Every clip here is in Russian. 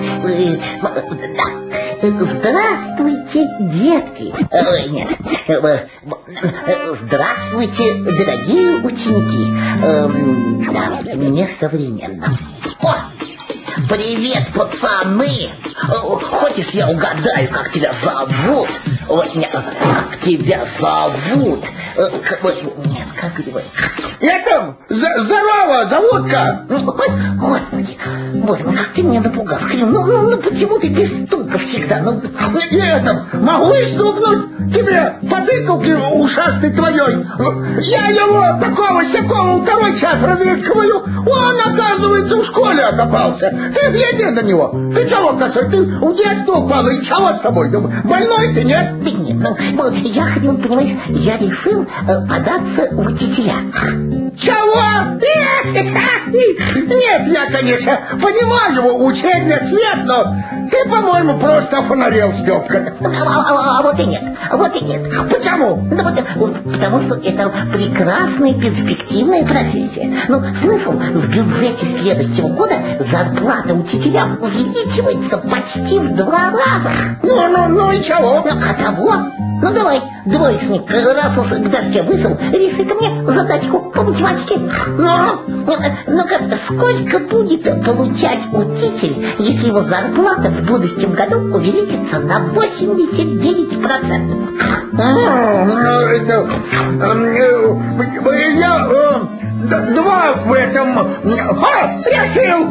Здравствуйте, детки. Нет. Здравствуйте, дорогие ученики. Несовременно. Привет, пацаны! Хочешь, я угадаю, как тебя зовут? Как тебя зовут? Нет, как его? Это, здорово, зовут-ка! Господи, боже мой, ты меня напугал. Ну почему ты без стука всегда? Это, могу и стукнуть тебе по тыкалке ушастой твоей. Я его такого-сякого второй час разыскиваю, он, оказывается, в школе окопался. Ты глянь на него. Ты чего, косой? Ты в детство упал, и чего с тобой? Больной ты, нет? Да нет, я ходил, понимаешь, я решил податься в учителя. Чего? Нет, я, конечно, понимаю, учебный свет, но ты, по-моему, просто офонарел, Степка. Вот и нет, вот и нет. Почему? Потому что это прекрасная перспективная профессия. Смысл в бюджете следующего года зарплата учителям увеличивается почти в 2 раза. Ну и чего? А того? Давай, двоечник, раз уж к доске вышел, реши-ка мне задачку по математике. Ну-ка, сколько будет получать учитель, если его зарплата в будущем году увеличится на 89%? Два в этом... решил!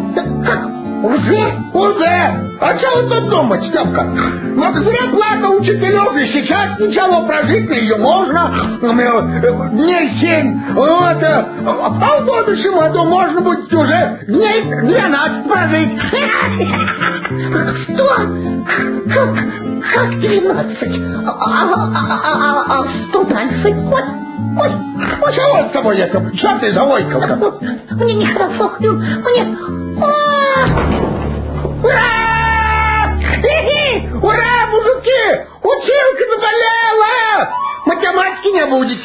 Уже? А чего тут думать, Степка? Зарплата учителев и сейчас ничего, прожить на ее можно. Дней 7. А в будущем году можно будет уже дней 12 прожить. Что? Как 12? А что дальше? Ой, чего с тобой это? Что ты завойкал-то? Мне нехорошо, мне... Ура! Ура, мужики! Училка заболела! Математики не будет.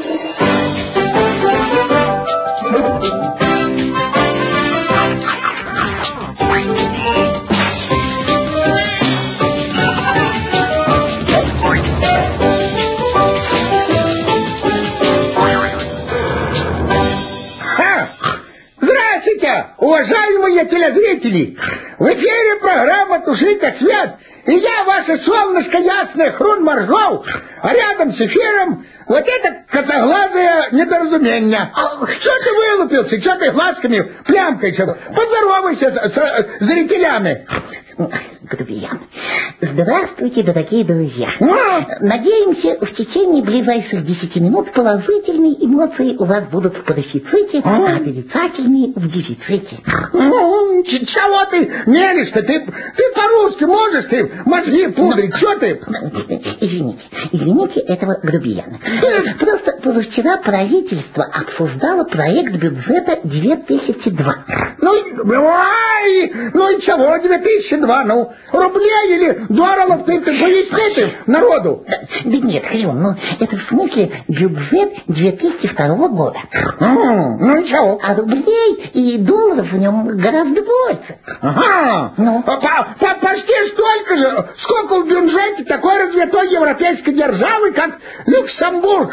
Здравствуйте, уважаемые телезрители! В эфире программа «Тушите свет», и я, ваше солнышко ясное, Хрун Моржов, а рядом с эфиром вот это косоглазое недоразумение. Что ты вылупился? Что ты глазками плямкаешься? Поздоровайся с зрителями. Грубиян. Здравствуйте, дорогие друзья. Надеемся, в течение ближайших 10 минут положительные эмоции у вас будут в профиците, а отрицательные в дефиците. Чего ты мелешь-то? Ты по-русски можешь, ты мозги пудрить, что ты? Извините этого грубияна. Просто позавчера правительство обсуждало проект бюджета 2002. Ну и чего 2002? Рублей или долларов ты поясни ты народу? Да нет, Хрен, это в смысле бюджет 2002 года. Ну и чего? А рублей и долларов в нем гораздо больше. Ага. Почти столько же, сколько в бюджете такой развитой европейской державы, как Люксембург.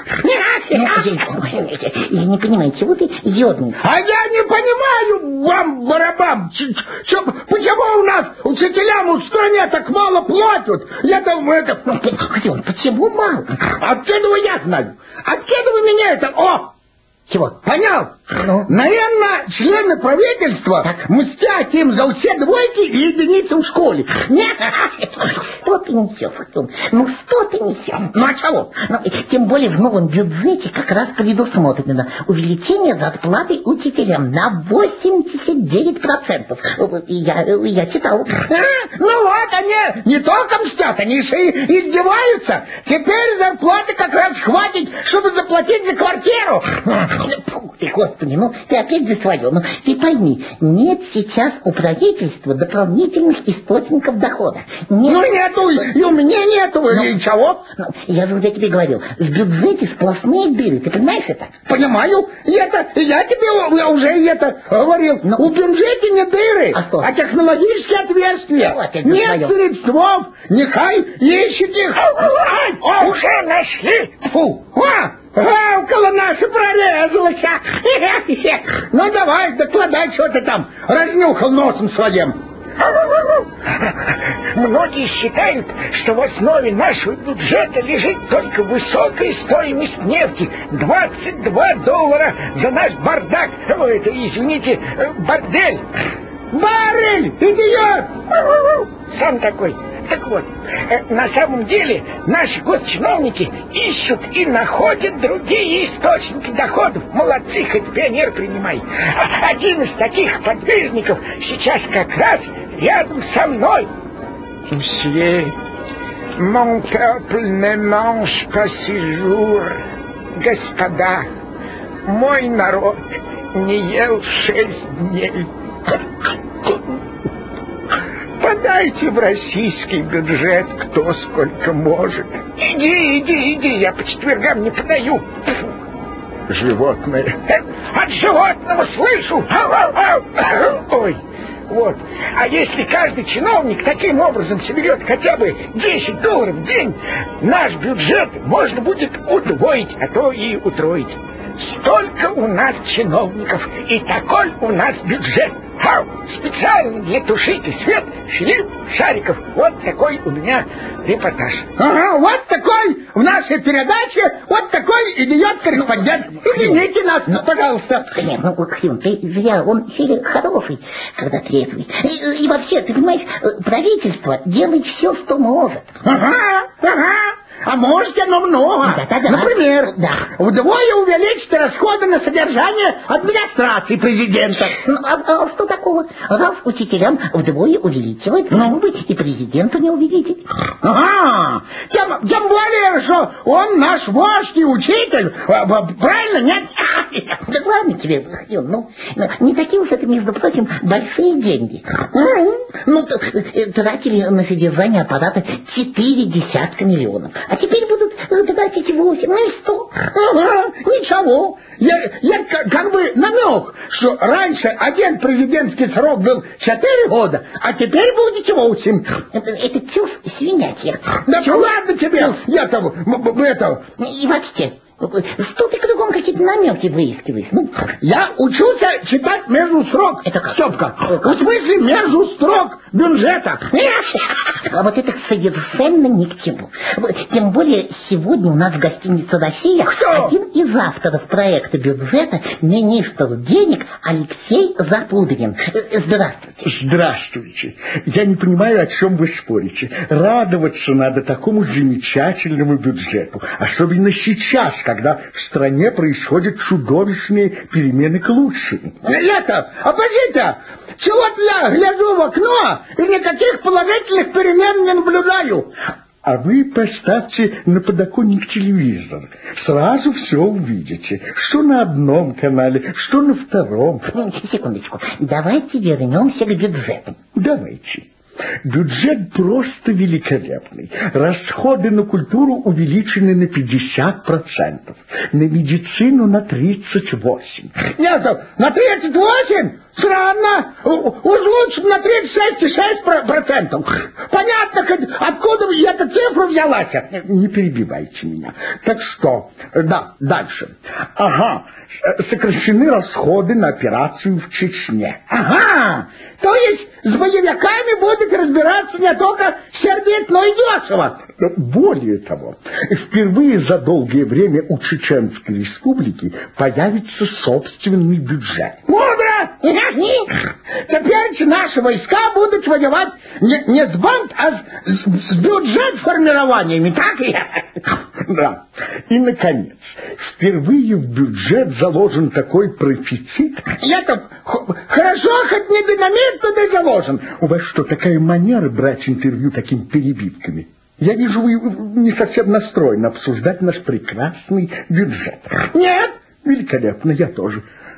Я не понимаю, чего ты ёдный? А я не понимаю, вам, барабам, почему у нас учителям в стране так мало платят? Я думаю, это... Почему мало? Откуда я знаю? Откуда вы меня это... Чего? Понял? Наверное, члены правительства мстят им за все двойки и единицы в школе. Нет, что ты несешь, Артем? Что ты несешь? А чего? Тем более в новом бюджете как раз предусмотрено увеличение зарплаты учителям на 89%. Я читал. Они не только мстят, они еще и издеваются. Теперь зарплаты как раз хватит, чтобы заплатить за квартиру. Ты, Господи, Господи, ну ты опять за свое. Ну ты пойми, нет сейчас у правительства дополнительных источников дохода. Нет. Ну нету, и у меня нету, ничего. Я же уже тебе говорил, в бюджете сплошные дыры, ты понимаешь это? Понимаю, я тебе уже это говорил. У бюджета не дыры, а технологические отверстия. Нет средствов, нехай ищет их. Уже нашли? Фу, около нашей прорезалась. Ну давай, докладай, что ты там разнюхал носом своим. Многие считают, что в основе нашего бюджета лежит только высокая стоимость нефти. $22 за наш бардак. Извините, бордель. Барель, идиот! Сам такой. Так вот, на самом деле наши госчиновники ищут и находят другие источники доходов. Молодцы, хоть пионер принимай. Один из таких подвижников сейчас как раз рядом со мной. Мсье, mon peuple ne mange pas six jours. Господа, мой народ не ел 6 дней. Подайте в российский бюджет кто сколько может. Иди, я по четвергам не подаю. Животное. От животного слышу. Ой, вот. А если каждый чиновник таким образом соберет хотя бы $10 в день, наш бюджет можно будет удвоить, а то и утроить. Столько у нас чиновников, и такой у нас бюджет. Специально для тушителя свет Филипп Шариков. Вот такой у меня репортаж. Ага, вот такой в нашей передаче, вот такой идиот-корреспондент. Извините нас, пожалуйста. Нет, Максим, ты зря, он Филя хороший, когда трезвый. И вообще, ты понимаешь, правительство делает все, что может. Ага. А может оно много. Да. Например, вдвое увеличить расходы на содержание администрации президента. А что такого? Раз учителям вдвое увеличивать, быть и президенту не увеличить. Ага. Тем более, что он наш вождь и учитель. Правильно, нет? Да ладно тебе, не такие уж это, между прочим, большие деньги. Тратили на содержание аппарата 4 миллиона. А теперь будут тратить 8. Ну и что? Ага, ничего. Я как бы намек, что раньше один президентский срок был 4 года, а теперь будет 8. Это чушь свинячья. Да ладно тебе, этого. И вообще, что ты кругом какие-то намеки выискиваешь? Я учился читать между строк. Это как? Степка, в смысле между строк бюджета. А вот это совершенно ни к чему. Тем более сегодня у нас в гостинице «Россия» один из авторов проекта бюджета, министр денег Алексей Запудрин. Здравствуйте. Здравствуйте. Я не понимаю, о чем вы спорите. Радоваться надо такому замечательному бюджету. Особенно сейчас, когда в стране происходят чудовищные перемены к лучшему. Оппозиция! Чего-то я гляжу в окно и никаких положительных перемен не наблюдаю. А вы поставьте на подоконник телевизор. Сразу все увидите. Что на одном канале, что на втором. Секундочку. Давайте вернемся к бюджету. Давайте. Бюджет просто великолепный. Расходы на культуру увеличены на 50%, на медицину на 38%. Нет, на 38%? Странно. Уж лучше на 36,6%. Понятно, откуда эта цифра взялась. Не перебивайте меня. Так что, дальше. Ага, сокращены расходы на операцию в Чечне. Ага, то есть с боевиками будет разбираться не только сердит, но и дешево. Более того, впервые за долгое время у Чеченской республики появится собственный бюджет. Мудро! Теперь наши войска будут воевать не с банд, а с бюджет формированиями, так? Да. И, наконец, впервые в бюджет заложен такой профицит. Хорошо, хоть не динамит туда заложен. У вас что, такая манера брать интервью такими перебивками? Я вижу, вы не совсем настроены обсуждать наш прекрасный бюджет. Нет. Великолепно, я тоже.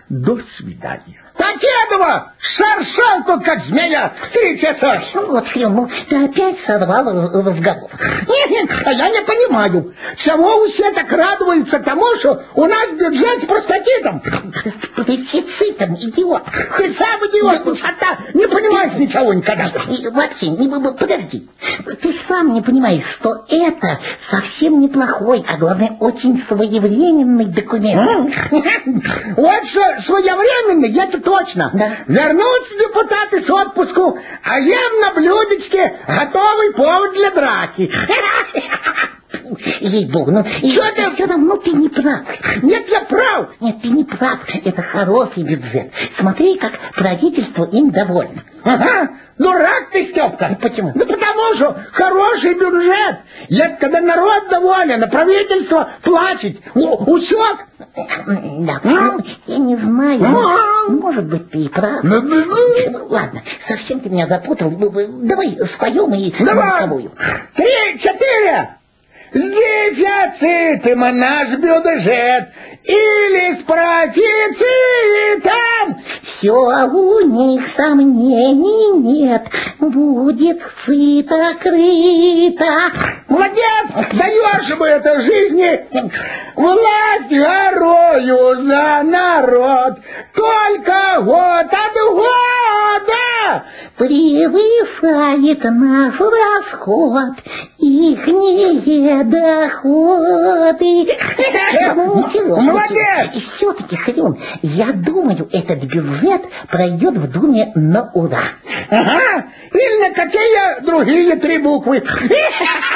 До свидания. Покедова! Шаршал тут, как змея, 3 часа. Вот, Хрен, ну ты опять сорвал разговор. Нет, а я не понимаю, чего все так радуются тому, что у нас бюджет с простатитом. Профицитом, идиот. Ты сам идиот, пустота, не понимаешь ничего никогда. Максим, подожди. Ты сам не понимаешь, что это совсем неплохой, а главное, очень своевременный документ. Вот что своевременный, это точно. Да. Вернутся депутаты с отпуску, а ем на блюдечке готовый повод для драки. Ей-богу, ну все равно ты не прав. Нет, я прав. Нет, ты не прав. Это хороший бюджет. Смотри, как правительство им довольно. Ага, дурак ты, Степка. Почему? Да потому что хороший бюджет. Это когда народ доволен, а правительство плачет. Усек? Да, я не знаю. Может быть, ты и прав. Ладно, совсем ты меня запутал. Давай споем и давай. с тобою. 3, 4. С дефицитом наш бюджет или с профицитом. Все у них сомнений нет, будет сыто-крыто. Молодец, даешь ему это жизни. Власть горою за народ, только год от года превышает наш расход, ихние доходы. Молодец! И все-таки, Хрен, я думаю, этот бюджет пройдет в Думе на ура. Ага, или на какие другие 3 буквы.